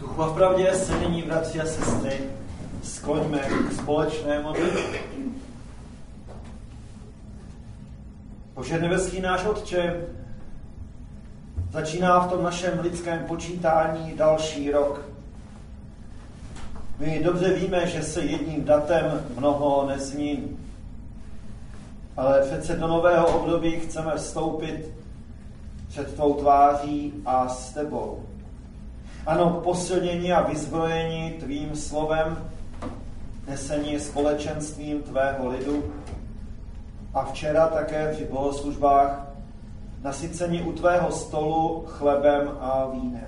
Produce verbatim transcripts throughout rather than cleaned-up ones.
Duchu a v pravdě se nyní, bratři a sestry, skloňme k společné modlitbě. Bože nebeský náš Otče, začíná v tom našem lidském počítání další rok. My dobře víme, že se jedním datem mnoho nezmění. Ale přece do nového období chceme vstoupit před tvou tváří a s tebou. Ano, posilnění a vyzbrojení tvým slovem, nesení společenstvím tvého lidu a včera také při bohoslužbách nasycení u tvého stolu chlebem a vínem.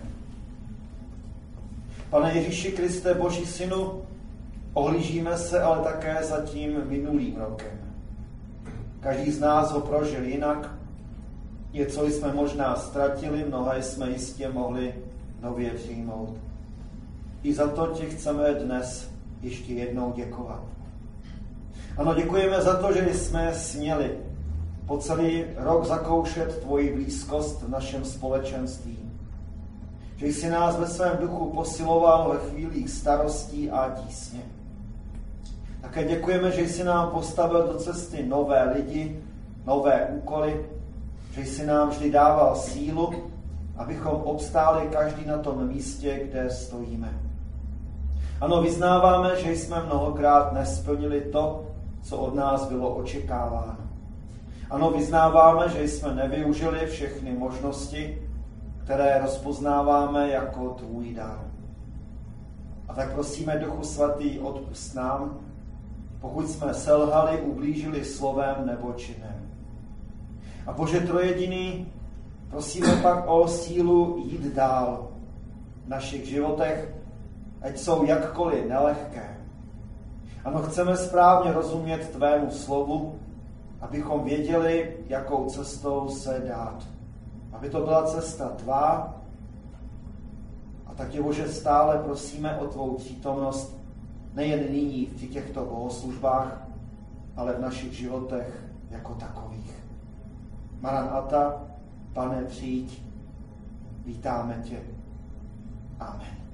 Pane Ježíši Kriste, Boží synu, ohlížíme se ale také za tím minulým rokem. Každý z nás ho prožil jinak. Něco jsme možná ztratili, mnohé jsme jistě mohli nově přijmout. I za to ti chceme dnes ještě jednou děkovat. Ano, děkujeme za to, že jsme směli po celý rok zakoušet tvoji blízkost v našem společenství. Že jsi nás ve svém duchu posiloval ve chvílích starostí a tísně. Také děkujeme, že jsi nám postavil do cesty nové lidi, nové úkoly, že jsi nám vždy dával sílu, abychom obstáli každý na tom místě, kde stojíme. Ano, vyznáváme, že jsme mnohokrát nesplnili to, co od nás bylo očekáváno. Ano, vyznáváme, že jsme nevyužili všechny možnosti, které rozpoznáváme jako tvůj dar. A tak prosíme, Duchu Svatý, odpusť nám, pokud jsme selhali, ublížili slovem nebo činem. A Bože trojediný, prosíme pak o sílu jít dál v našich životech, ať jsou jakkoliv nelehké. Ano, chceme správně rozumět tvému slovu, abychom věděli, jakou cestou se dát. Aby to byla cesta tvá. A tak tě, Bože, stále prosíme o tvou přítomnost, nejen nyní v těchto bohoslužbách, ale v našich životech jako takových. Maranata, Pane, přijď, vítáme tě. Amen.